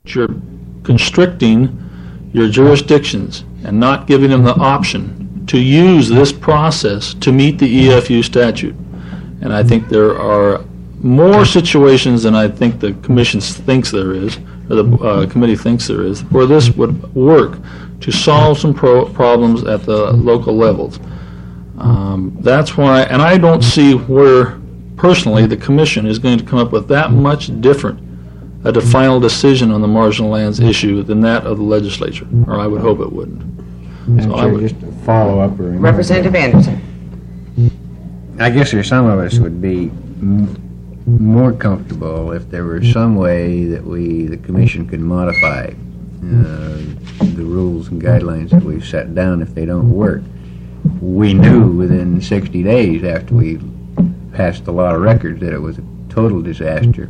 you're constricting your jurisdictions and not giving them the option to use this process to meet the EFU statute. And I think there are more situations than I think the commission thinks there is, or the committee thinks there is, where this would work to solve some problems at the local levels. That's why, and I don't see where, personally, the commission is going to come up with that much different a final decision on the marginal lands issue than that of the legislature, or I would hope it wouldn't. Just to follow up. Representative Anderson. I guess there's some of us would be more comfortable if there were some way that the commission could modify the rules and guidelines that we've set down if they don't work. We knew within 60 days after we passed the law of records that it was a total disaster.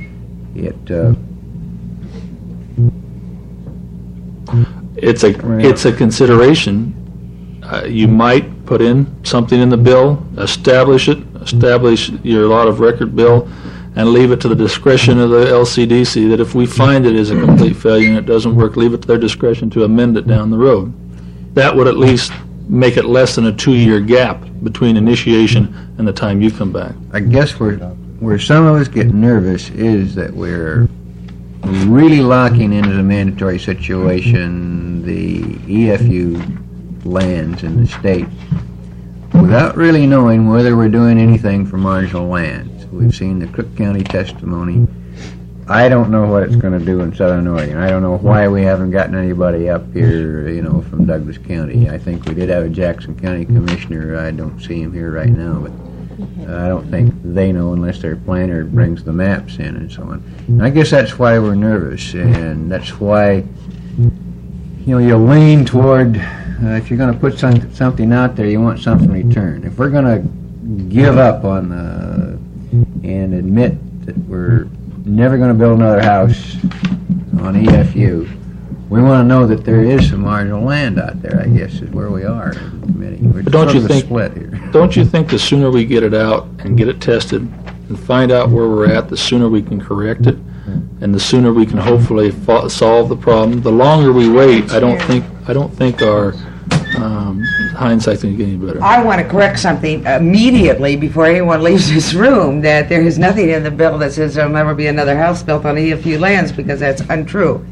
It's a consideration. You might put in something in the bill, establish your lot of record bill, and leave it to the discretion of the LCDC that if we find it is a complete failure and it doesn't work, leave it to their discretion to amend it down the road. That would at least make it less than a 2-year gap between initiation and the time you come back. I guess where some of us get nervous is that we're really locking in as a mandatory situation the EFU lands in the state without really knowing whether we're doing anything for marginal lands. We've seen the Cook County testimony. I don't know what it's going to do in Southern Oregon. I don't know why we haven't gotten anybody up here, from Douglas County. I think we did have a Jackson County commissioner. I don't see him here right now, but I don't think they know unless their planner brings the maps in and so on. And I guess that's why we're nervous, and that's why you lean toward if you're going to put something out there, you want something in return. If we're going to give up on and admit that we're never going to build another house on EFU, we want to know that there is some marginal land out there, I guess, is where we are in the committee. We're Don't you think? split here. Don't you think the sooner we get it out and get it tested and find out where we're at, the sooner we can correct it, and the sooner we can hopefully solve the problem. The longer we wait, I don't think our hindsight's going to get any better. I want to correct something immediately before anyone leaves this room, that there is nothing in the bill that says there'll never be another house built on EFU lands, because that's untrue.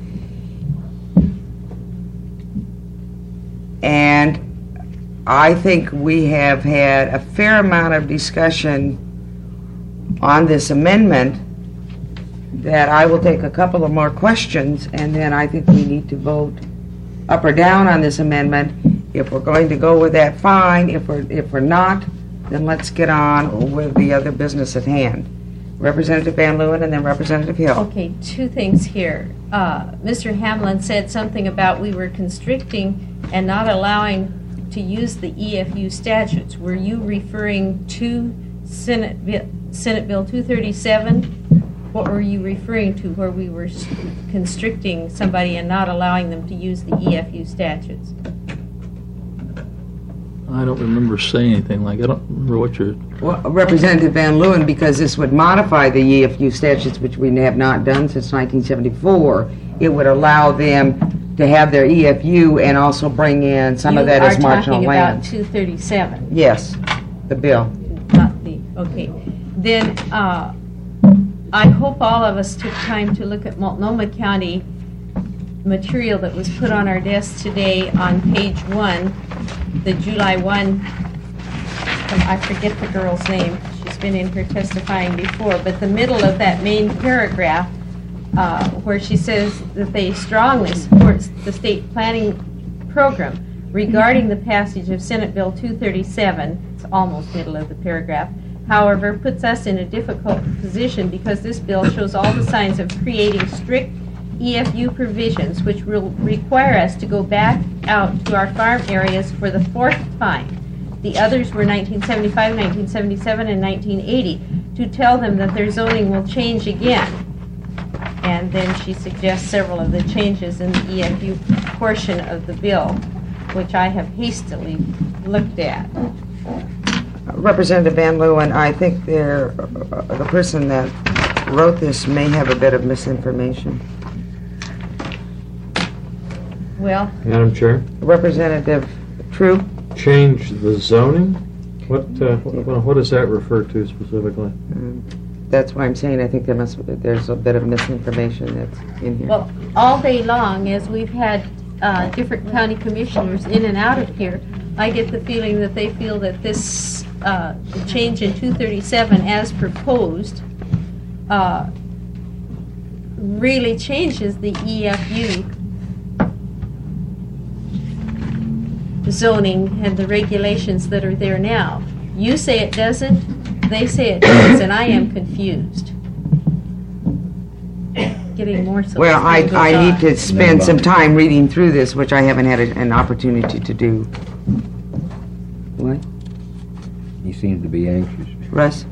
And I think we have had a fair amount of discussion on this amendment that I will take a couple of more questions, and then I think we need to vote up or down on this amendment. If we're going to go with that, fine. If we're not, then let's get on with the other business at hand. Representative Van Leeuwen and then Representative Hill. Okay, two things here. Mr. Hamlin said something about we were constricting and not allowing to use the EFU statutes. Were you referring to Senate Bill 237? What were you referring to where we were constricting somebody and not allowing them to use the EFU statutes? I don't remember saying anything like, I don't remember what you're... Well, Representative Van Leeuwen, because this would modify the EFU statutes, which we have not done since 1974, it would allow them to have their EFU and also bring in some of that as marginal land. You are talking about 237? Yes, the bill. Not the, okay. Then I hope all of us took time to look at Multnomah County material that was put on our desk today on page 1, the July 1, I forget the girl's name, she's been in here testifying before, but the middle of that main paragraph where she says that they strongly support the state planning program regarding the passage of Senate Bill 237, it's almost middle of the paragraph, however, puts us in a difficult position because this bill shows all the signs of creating strict EFU provisions which will require us to go back out to our farm areas for the 4th time. The others were 1975, 1977, and 1980 to tell them that their zoning will change again. And then she suggests several of the changes in the EFU portion of the bill, which I have hastily looked at. Representative Van Leeuwen, I think the person that wrote this may have a bit of misinformation. Well, Madam Chair, Representative Troop? change the zoning? What does that refer to specifically? That's why I'm saying I think there's a bit of misinformation that's in here. well, all day long, as we've had different county commissioners in and out of here, I get the feeling that they feel that this change in 237 as proposed really changes the EFU zoning and the regulations that are there now. You say it doesn't, they say it does, and I am confused. Getting more so. Well, as time goes I need on. to spend some time reading through this, which I haven't had an opportunity to do. What? He seems to be anxious. Russ?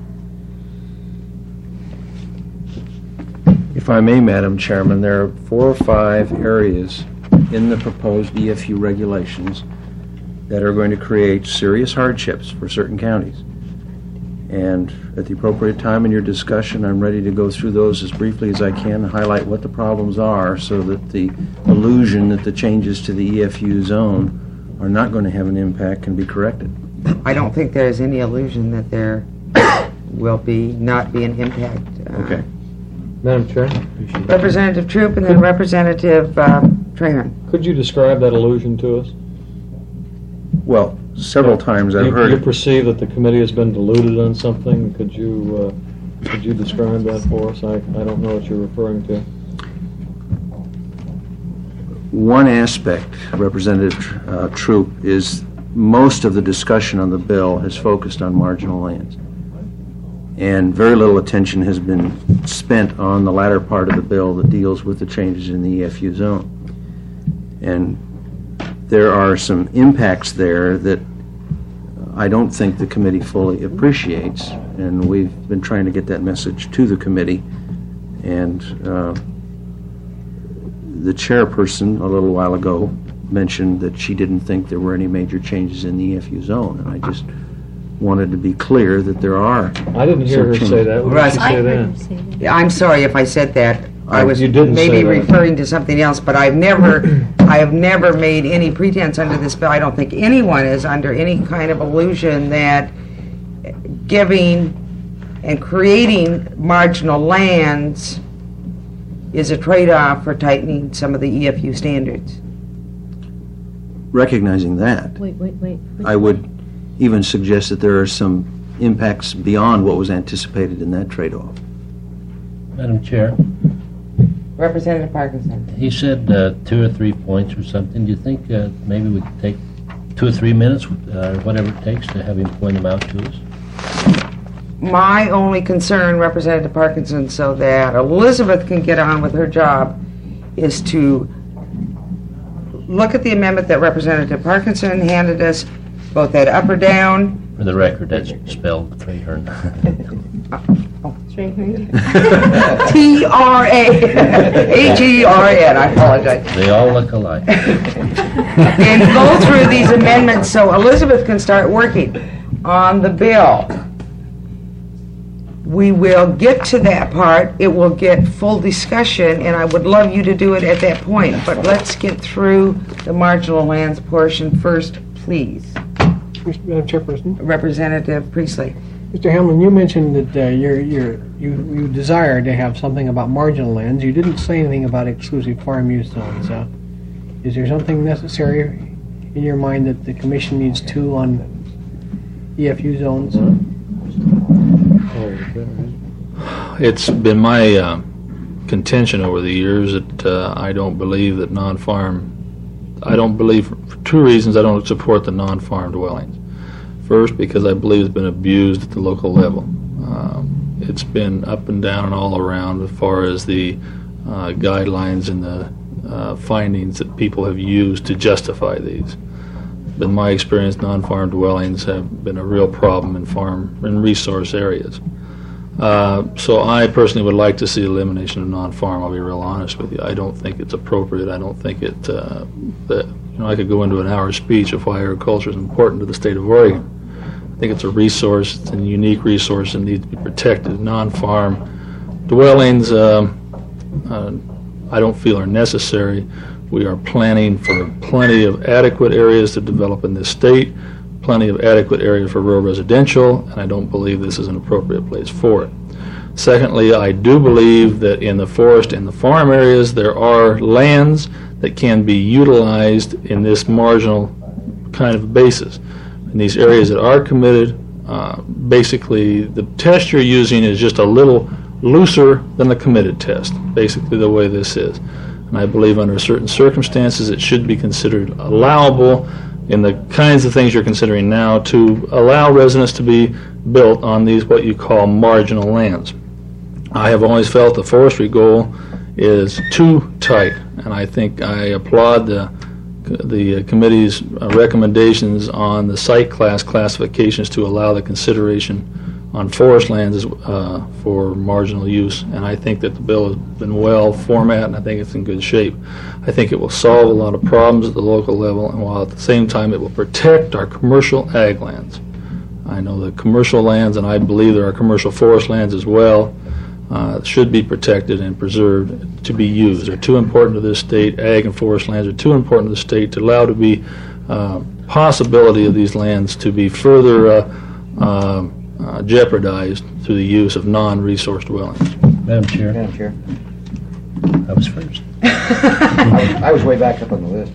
If I may, Madam Chairman, there are 4 or 5 areas in the proposed EFU regulations that are going to create serious hardships for certain counties. And at the appropriate time in your discussion, I'm ready to go through those as briefly as I can, highlight what the problems are so that the illusion that the changes to the EFU zone are not going to have an impact can be corrected. I don't think there is any illusion that there will not be an impact. Okay. Madam Chair, Representative Troop and then Representative Trahan. could you describe that allusion to us? Well, several times I've You heard, perceive that the committee has been diluted on something? Could you describe that for us? I don't know what you're referring to. one aspect, Representative Troop, is most of the discussion on the bill has focused on marginal lands. And very little attention has been spent on the latter part of the bill that deals with the changes in the EFU zone. And there are some impacts there that I don't think the committee fully appreciates, and we've been trying to get that message to the committee. And the chairperson a little while ago mentioned that she didn't think there were any major changes in the EFU zone, and I just wanted to be clear that there are. I didn't hear her say that. What did Russ, she I say heard then? him say that. I'm sorry if I said that. I was You didn't maybe say that. referring to something else, but I have never made any pretense under this bill. I don't think anyone is under any kind of illusion that giving and creating marginal lands is a trade-off for tightening some of the EFU standards. Recognizing that, Wait. I would even suggest that there are some impacts beyond what was anticipated in that trade-off. Madam Chair, Representative Parkinson. he said 2 or 3 points or something. Do you think maybe we could take 2 or 3 minutes, whatever it takes, to have him point them out to us? My only concern, Representative Parkinson, so that Elizabeth can get on with her job, is to look at the amendment that Representative Parkinson handed us, vote that up or down. For the record, that's spelled Trahern. T-R-A-H-E-R-N, I apologize. They all look alike. And go through these amendments so Elizabeth can start working on the bill. We will get to that part. It will get full discussion, and I would love you to do it at that point. But let's get through the marginal lands portion first, please. Madam Chairperson, Representative Priestley. Mr. Hamlin, you mentioned that you desire to have something about marginal lands. You didn't say anything about exclusive farm use zones. Is there something necessary in your mind that the commission needs to on EFU zones? It's been my contention over the years that I don't believe that I don't believe, for 2 reasons, I don't support the non-farm dwellings. First, because I believe it's been abused at the local level. It's been up and down and all around as far as the guidelines and the findings that people have used to justify these. In my experience, non-farm dwellings have been a real problem in farm and resource areas. So I personally would like to see elimination of non-farm. I'll be real honest with you. I don't think it's appropriate. I don't think it that I could go into an hour speech of why agriculture is important to the state of Oregon. I think it's a resource. It's a unique resource and needs to be protected. Non-farm dwellings, I don't feel are necessary We are planning for plenty of adequate areas to develop in this state, plenty of adequate areas for rural residential, and I don't believe this is an appropriate place for it. Secondly, I do believe that in the forest and the farm areas, there are lands that can be utilized in this marginal kind of basis. In these areas that are committed, basically the test you're using is just a little looser than the committed test, basically the way this is. And I believe under certain circumstances it should be considered allowable in the kinds of things you're considering now to allow residents to be built on these what you call marginal lands. I have always felt the forestry goal is too tight, and I think I applaud the committee's recommendations on the site class classifications to allow the consideration on forest lands for marginal use, and I think that the bill has been well formatted, and I think it's in good shape. I think it will solve a lot of problems at the local level, and while at the same time it will protect our commercial ag lands. I know the commercial lands, and I believe there are commercial forest lands as well, should be protected and preserved to be used. They're too important to this state. Ag and forest lands are too important to the state to allow to be possibility of these lands to be further jeopardized through the use of non-resource dwellings. Madam Chair, Madam Chair. I was first. I was way back up on the list.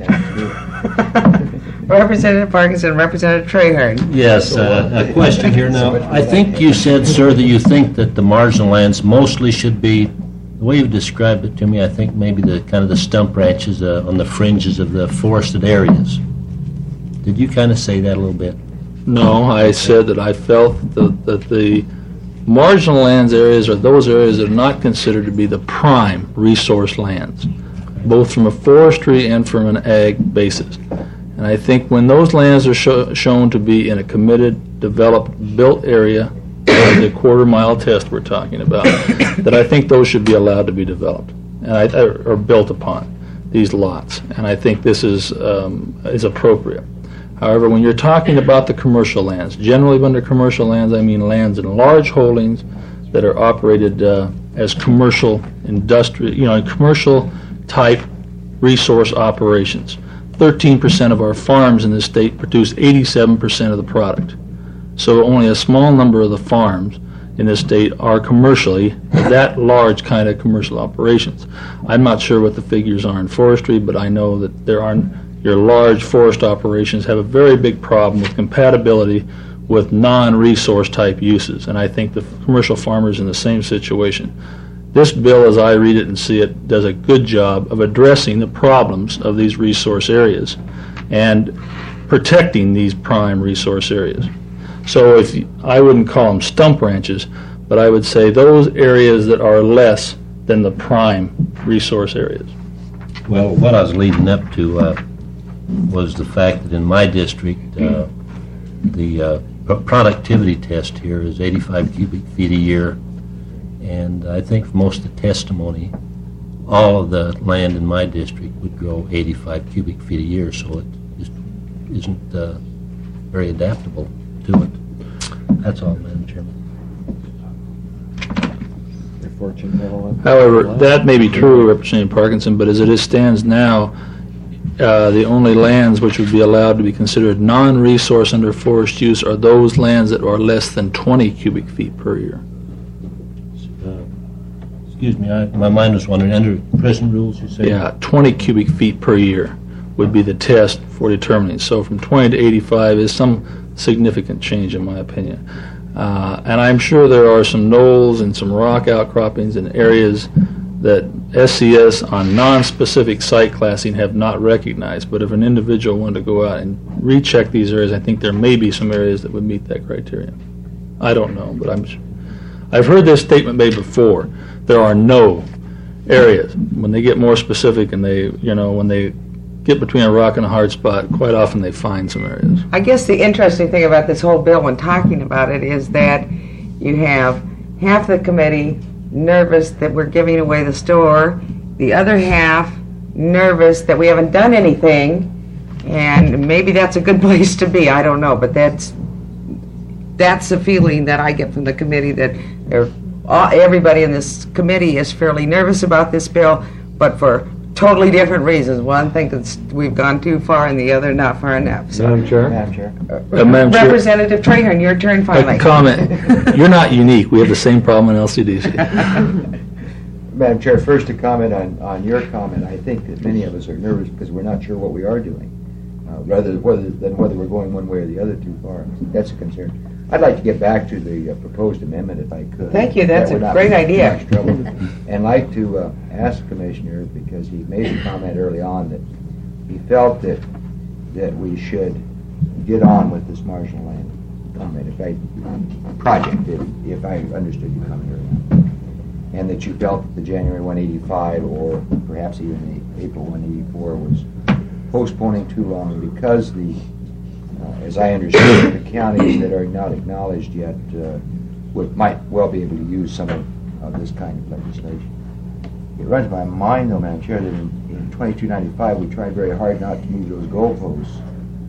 Representative Parkinson, Representative Trahern. Yes, a question here now. I think you said, sir, that you think that the marginal lands mostly should be, the way you described it to me, I think maybe the kind of the stump branches on the fringes of the forested areas. Did you kind of say that a little bit? No, I said that I felt that the marginal lands areas are those areas that are not considered to be the prime resource lands, both from a forestry and from an ag basis. And I think when those lands are shown to be in a committed, developed, built area, like the quarter-mile test we're talking about, that I think those should be allowed to be developed and or built upon, these lots. And I think this is appropriate. However, when you're talking about the commercial lands, generally under commercial lands, I mean lands in large holdings that are operated as commercial, industrial, commercial type resource operations. 13% of our farms in this state produce 87% of the product. So only a small number of the farms in this state are commercially that large kind of commercial operations. I'm not sure what the figures are in forestry, but I know that your large forest operations have a very big problem with compatibility with non-resource type uses, and I think the commercial farmers in the same situation. This bill, as I read it and see it, does a good job of addressing the problems of these resource areas and protecting these prime resource areas. So I wouldn't call them stump ranches, but I would say those areas that are less than the prime resource areas. Well, what I was leading up to was the fact that in my district, the productivity test here is 85 cubic feet a year, and I think for most of the testimony, all of the land in my district would grow 85 cubic feet a year, so it just isn't very adaptable to it. That's all, Madam Chairman. However, that may be true, Representative Parkinson, but as it stands now, the only lands which would be allowed to be considered non-resource under forest use are those lands that are less than 20 cubic feet per year. Excuse me, my mind was wondering, under present rules, you say? Yeah, 20 cubic feet per year would be the test for determining. So from 20 to 85 is some significant change, in my opinion. And I'm sure there are some knolls and some rock outcroppings in areas that SCS on non-specific site classing have not recognized. But if an individual wanted to go out and recheck these areas, I think there may be some areas that would meet that criteria. I don't know, but I've heard this statement made before. There are no areas. When they get more specific and when they get between a rock and a hard spot, quite often they find some areas. I guess the interesting thing about this whole bill when talking about it is that you have half the committee nervous that we're giving away the store, the other half nervous that we haven't done anything, and maybe that's a good place to be. I don't know, but that's the feeling that I get from the committee, that everybody in this committee is fairly nervous about this bill, but for totally different reasons. One thinks we've gone too far, and the other not far enough. So, Madam Chair? Madam Chair. Madam Chair. Representative Trahern, your turn finally. A comment. You're not unique. We have the same problem in LCDC. Madam Chair, first to comment on your comment, I think that many of us are nervous because we're not sure what we are doing, rather than whether we're going one way or the other too far. That's a concern. I'd like to get back to the proposed amendment if I could. Thank you. That's That would a not great be too idea. much trouble. And like to ask the Commissioner, because he made a comment early on that he felt that we should get on with this marginal land comment, project, if I understood your comment early on. And that you felt that the January 185 or perhaps even the April 184 was postponing too long because as I understand it, the counties that are not acknowledged yet might well be able to use some of this kind of legislation. It runs my mind, though, Madam Chair, that in 2295 we tried very hard not to move those goalposts.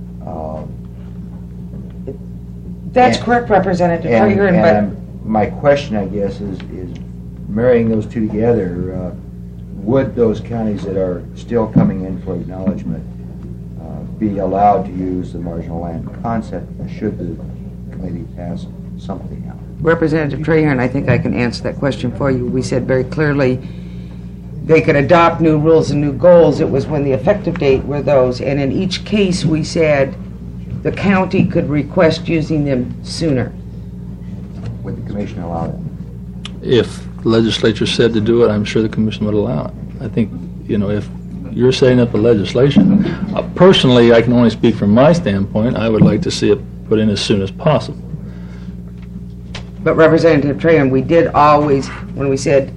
That's correct, Representative Trahern, and my question, I guess, is marrying those two together, would those counties that are still coming in for acknowledgement be allowed to use the marginal land concept should the committee pass something out? Representative Trahern, I think I can answer that question for you. We said very clearly they could adopt new rules and new goals. It was when the effective date were those, and in each case we said the county could request using them sooner. Would the commission allow that? If the legislature said to do it, I'm sure the commission would allow it. I think, if you're setting up a legislation, personally, I can only speak from my standpoint, I would like to see it put in as soon as possible. But Representative Trahern, we did always, when we said,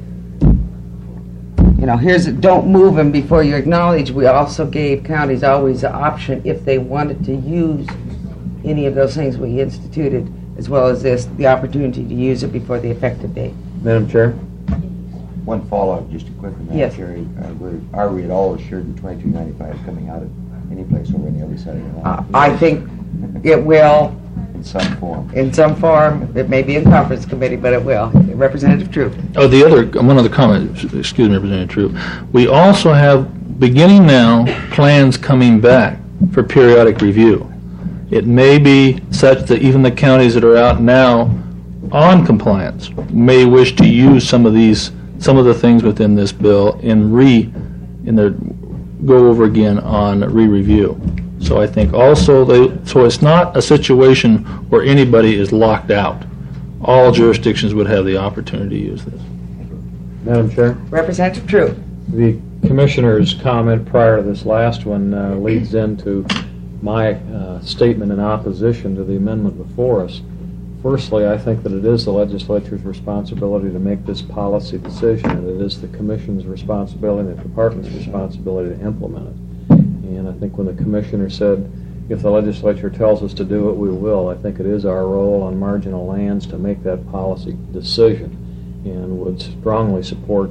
don't move them before you acknowledge, we also gave counties always the option if they wanted to use any of those things we instituted, as well as the opportunity to use it before the effective date. Madam Chair? One follow-up, just a quick one, Madam Yes. Chair. Are we at all assured that 2295 is coming out of any place over on the other side of the line? I think it will, In some form. in some form. It may be in conference committee, but it will. Representative True. Oh, one other comment, excuse me, Representative True. We also have, beginning now, plans coming back for periodic review. It may be such that even the counties that are out now on compliance may wish to use some of the things within this bill go over again on re-review. So I think also so it's not a situation where anybody is locked out. All jurisdictions would have the opportunity to use this. Madam Chair? Representative True. The Commissioner's comment prior to this last one leads into my statement in opposition to the amendment before us. Firstly, I think that it is the legislature's responsibility to make this policy decision, and it is the Commission's responsibility and the Department's responsibility to implement it. And I think when the Commissioner said, if the legislature tells us to do it, we will, I think it is our role on marginal lands to make that policy decision, and would strongly support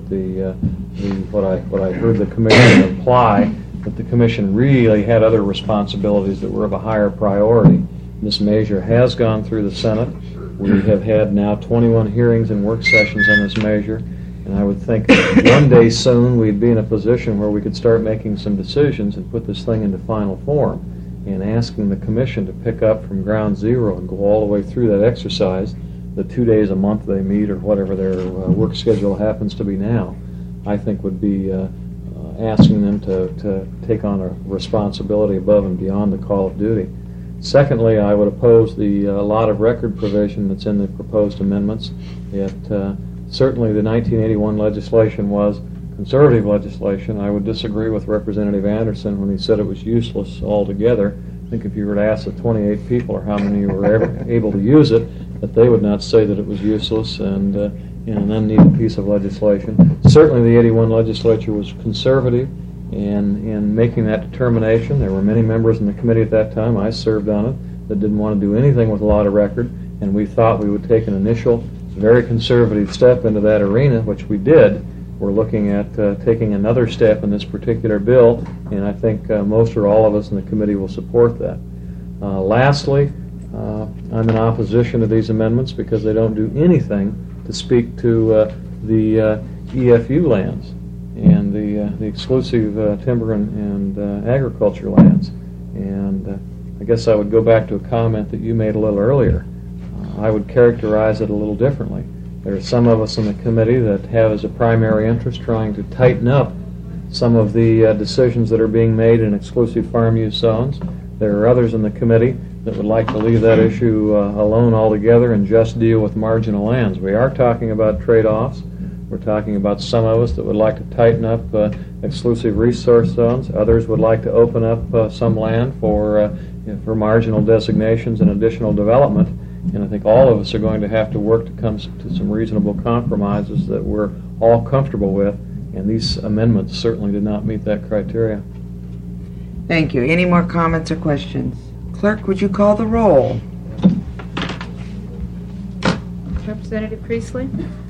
what I heard the Commissioner imply, that the Commission really had other responsibilities that were of a higher priority. This measure has gone through the Senate. We have had now 21 hearings and work sessions on this measure, and I would think one day soon we'd be in a position where we could start making some decisions and put this thing into final form, and asking the Commission to pick up from ground zero and go all the way through that exercise, the 2 days a month they meet or whatever their work schedule happens to be now, I think would be asking them to take on a responsibility above and beyond the call of duty. Secondly, I would oppose the lot of record provision that's in the proposed amendments. Certainly the 1981 legislation was conservative legislation. I would disagree with Representative Anderson when he said it was useless altogether. I think if you were to ask the 28 people or how many were ever able to use it, that they would not say that it was useless and an unneeded piece of legislation. Certainly the 81 legislature was conservative in making that determination. There were many members in the committee at that time, I served on it, that didn't want to do anything with a lot of record, and we thought we would take an initial, very conservative step into that arena, which we did. We're looking at taking another step in this particular bill, and I think most or all of us in the committee will support that. Lastly, I'm in opposition to these amendments because they don't do anything to speak to the EFU lands. and the exclusive timber and agriculture lands. And I guess I would go back to a comment that you made a little earlier. I would characterize it a little differently. There are some of us in the committee that have as a primary interest trying to tighten up some of the decisions that are being made in exclusive farm use zones. There are others in the committee that would like to leave that issue alone altogether and just deal with marginal lands. We are talking about trade-offs. We're talking about some of us that would like to tighten up exclusive resource zones. Others would like to open up some land for marginal designations and additional development. And I think all of us are going to have to work to come to some reasonable compromises that we're all comfortable with. And these amendments certainly did not meet that criteria. Thank you. Any more comments or questions? Clerk, would you call the roll? Representative Priestley?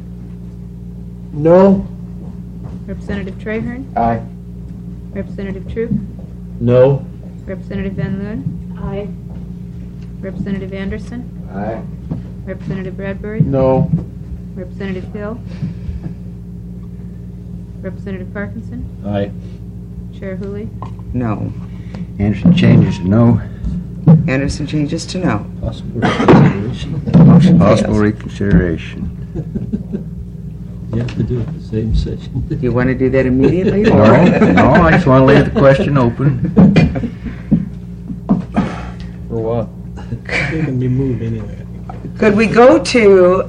No. Representative Trahern? Aye. Representative Troop? No. Representative Van Loon? Aye. Representative Anderson? Aye. Representative Bradbury? No. Representative Hill? Representative Parkinson? Aye. Chair Hooley? No. Anderson changes to no. Anderson changes to no. Possible reconsideration. Motion Possible fails. reconsideration. You have to do it the same session. Do you want to do that immediately? No, no, I just want to leave the question open. For what? They can be moved anyway. Could we go to,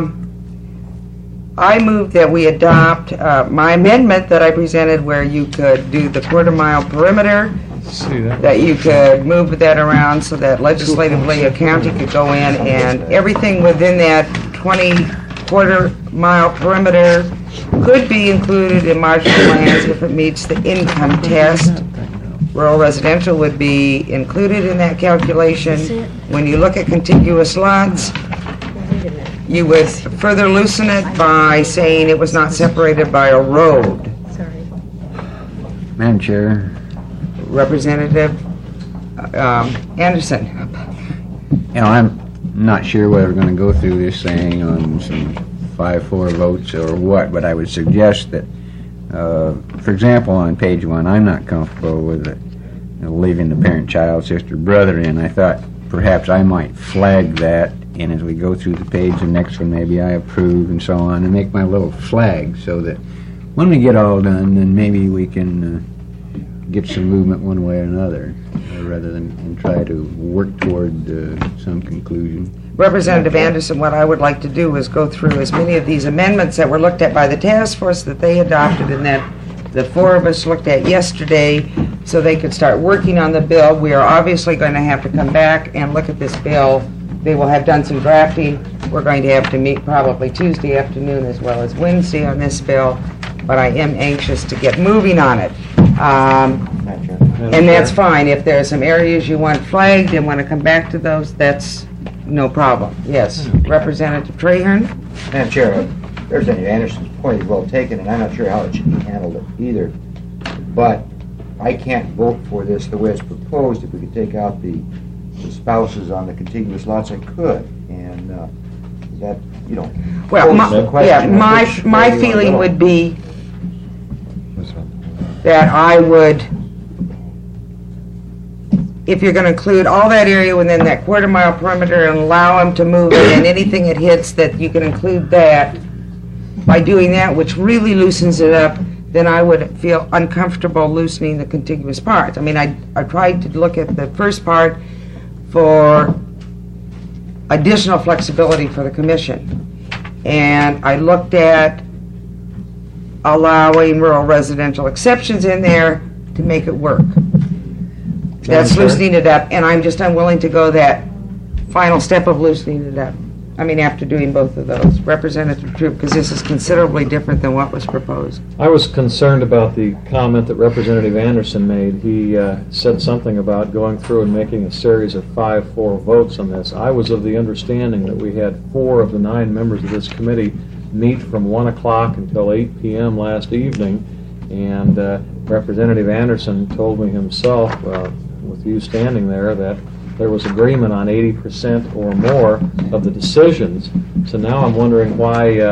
I move that we adopt my amendment that I presented where you could do the quarter-mile perimeter, See that? that you could move that around so that legislatively a county could go in and everything within that 20-quarter-mile perimeter could be included in marginal lands if it meets the income test. Rural residential would be included in that calculation. When you look at contiguous lots, you would further loosen it by saying it was not separated by a road. Sorry. Madam Chair, Representative Anderson. I'm not sure whether we're going to go through this thing on some 5-4 votes or what, but I would suggest that, for example, on page 1, I'm not comfortable with it, leaving the parent, child, sister, brother in. I thought perhaps I might flag that, and as we go through the page, the next one maybe I approve and so on, and make my little flag so that when we get all done, then maybe we can get some movement one way or another, rather than try to work toward some conclusion. Representative Anderson, what I would like to do is go through as many of these amendments that were looked at by the task force that they adopted and that the 4 of us looked at yesterday so they could start working on the bill. We are obviously going to have to come back and look at this bill. They will have done some drafting. We're going to have to meet probably Tuesday afternoon as well as Wednesday on this bill, but I am anxious to get moving on it. And that's fine. If there are some areas you want flagged and want to come back to those, that's no problem. Yes, Representative Trahern? Madam Chair, Representative Anderson's point is well taken, and I'm not sure how it should be handled either. But I can't vote for this the way it's proposed. If we could take out the spouses on the contiguous lots, I could. And that, you know, Well, poses the question of which way my you wanna feeling go. would be that I would, if you're going to include all that area within that quarter-mile perimeter and allow them to move it, and anything it hits that you can include that, by doing that, which really loosens it up, then I would feel uncomfortable loosening the contiguous parts. I mean, I tried to look at the first part for additional flexibility for the commission. And I looked at allowing rural residential exceptions in there to make it work. That's loosening it up, and I'm just unwilling to go that final step of loosening it up. I mean, after doing both of those. Representative Troop, because this is considerably different than what was proposed. I was concerned about the comment that Representative Anderson made. He said something about going through and making a series of 5-4 votes on this. I was of the understanding that we had 4 of the 9 members of this committee meet from 1 o'clock until 8 p.m. last evening, and Representative Anderson told me himself, with you standing there, that there was agreement on 80% or more of the decisions. So now I'm wondering why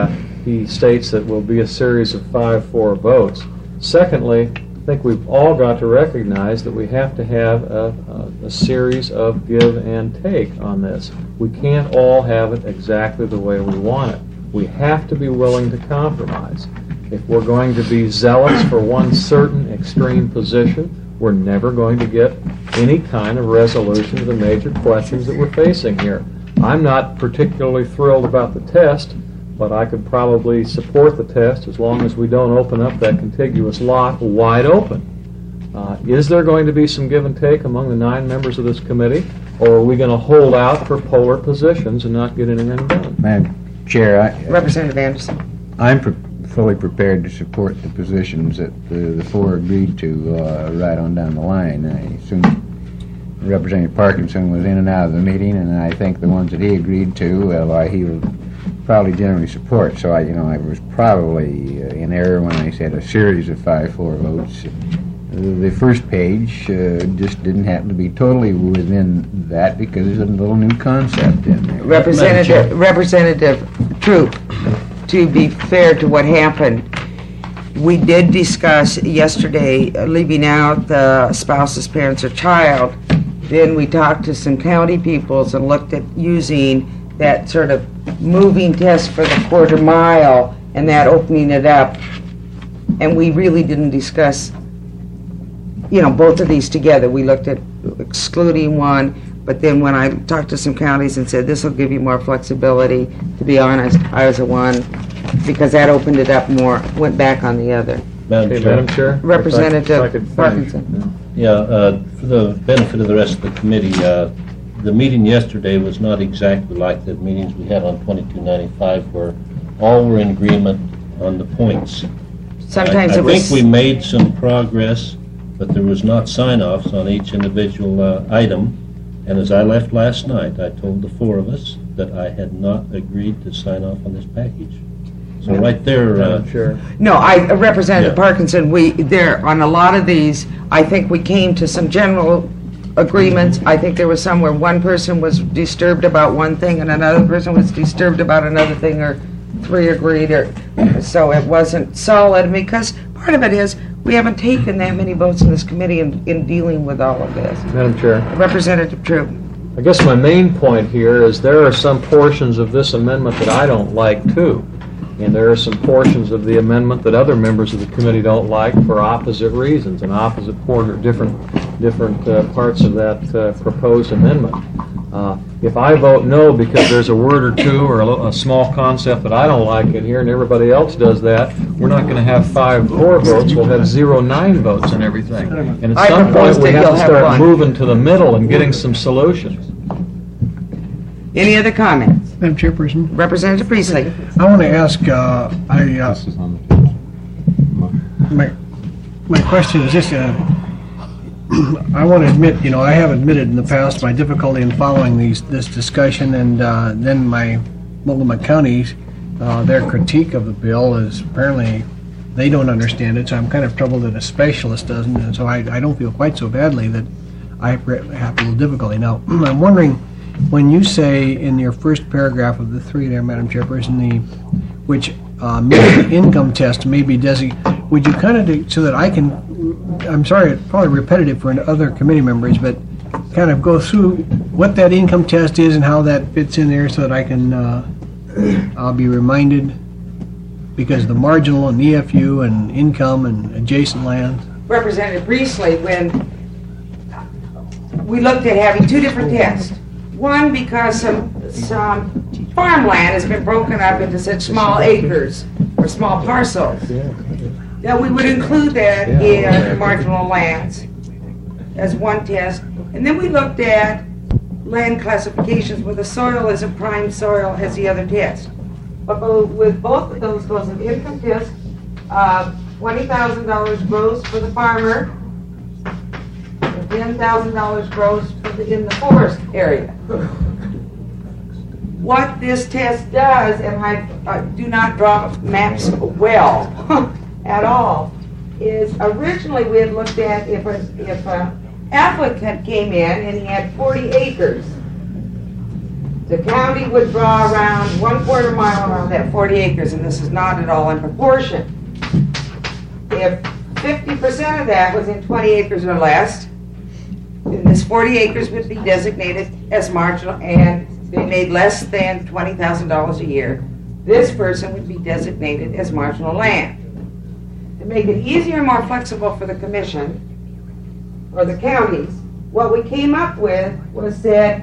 he states that will be a series of 5-4 votes. Secondly, I think we've all got to recognize that we have to have a series of give and take on this. We can't all have it exactly the way we want it. We have to be willing to compromise. If we're going to be zealous for one certain extreme position, we're never going to get any kind of resolution to the major questions that we're facing here. I'm not particularly thrilled about the test, but I could probably support the test as long as we don't open up that contiguous lot wide open. Is there going to be some give and take among the 9 members of this committee, or are we going to hold out for polar positions and not get anything done? Madam Chair, Representative Anderson. I'm fully prepared to support the positions that the 4 agreed to right on down the line. I assume Representative Parkinson was in and out of the meeting, and I think the ones that he agreed to, he will probably generally support. So I was probably in error when I said a series of 5-4 votes. The first page just didn't happen to be totally within that because there's a little new concept in there. Representative Troop, to be fair to what happened, we did discuss yesterday leaving out the spouses, parents, or child. Then we talked to some county peoples and looked at using that sort of moving test for the quarter mile and that opening it up. And we really didn't discuss, both of these together. We looked at excluding one, but then when I talked to some counties and said, this will give you more flexibility, to be honest, I was the one, because that opened it up more, went back on the other. Madam Chair? Representative Parkinson. Yeah, for the benefit of the rest of the committee, the meeting yesterday was not exactly like the meetings we had on 2295, where all were in agreement on the points. Sometimes I it was... think we made some progress, but there was not sign-offs on each individual item. And as I left last night, I told the 4 of us that I had not agreed to sign off on this package. So right there... Sure. No, Representative Parkinson, on a lot of these, I think we came to some general agreements. I think there was some where one person was disturbed about one thing and another person was disturbed about another thing, or 3 agreed, so it wasn't solid, because part of it is we haven't taken that many votes in this committee in dealing with all of this. Madam Chair. Representative Troop. I guess my main point here is there are some portions of this amendment that I don't like too. And there are some portions of the amendment that other members of the committee don't like for opposite reasons and different parts of that proposed amendment. If I vote no because there's a word or two or a small concept that I don't like in here and everybody else does that, we're not going to have 5-4 votes. We'll have 0-9 votes and everything. And at some point we have to start moving to the middle and getting some solutions. Any other comments? Madam Chairperson, Representative Priestley. I want to ask, my question is this, I want to admit, I have admitted in the past my difficulty in following this discussion, and then my Multnomah County's, their critique of the bill is apparently they don't understand it, so I'm kind of troubled that a specialist doesn't, and so I don't feel quite so badly that I have a little difficulty. Now, I'm wondering, when you say in your first paragraph of the 3 there, Madam Chairperson, which income test may be designated, would you kind of, so that I can, I'm sorry, it's probably repetitive for other committee members, but kind of go through what that income test is and how that fits in there so that I can, I'll be reminded, because the marginal and EFU and income and adjacent lands. Representative Priestley, when we looked at having 2 different tests. One, because some farmland has been broken up into such small acres or small parcels, that we would include that in marginal lands as one test. And then we looked at land classifications where the soil is a prime soil as the other test. But with both of those goes an income test, $20,000 gross for the farmer, $10,000 gross in the forest area. What this test does, and I do not draw maps well at all, is originally we had looked at if an applicant came in and he had 40 acres. the county would draw around 1/4 mile around that 40 acres, and this is not at all in proportion. If 50% of that was in 20 acres or less, then this 40 acres would be designated as marginal, and they made less than $20,000 a year. This person would be designated as marginal land. To make it easier and more flexible for the commission, or the counties, what we came up with was that,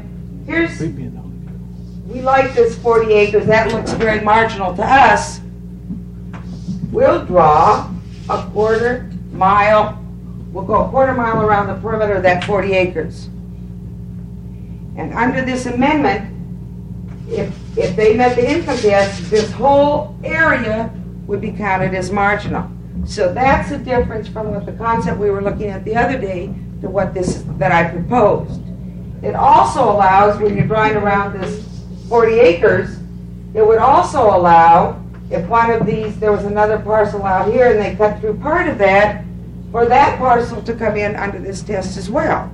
we like this 40 acres, that looks very marginal to us. We'll draw a 1/4 mile, we'll go a 1/4 mile around the perimeter of that 40 acres. And under this amendment, if they met the income test, this whole area would be counted as marginal. So that's the difference from what the concept we were looking at the other day to what this that I proposed. It also allows, when you're drawing around this 40 acres, it would also allow, if one of these, there was another parcel out here and they cut through part of that, for that parcel to come in under this test as well.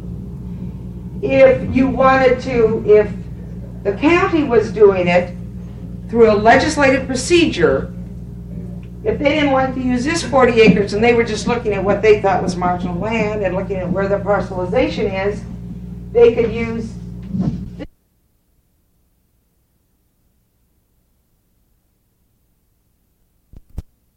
If you wanted to, if the county was doing it through a legislative procedure, if they didn't want to use this 40 acres and they were just looking at what they thought was marginal land and looking at where the parcelization is, they could use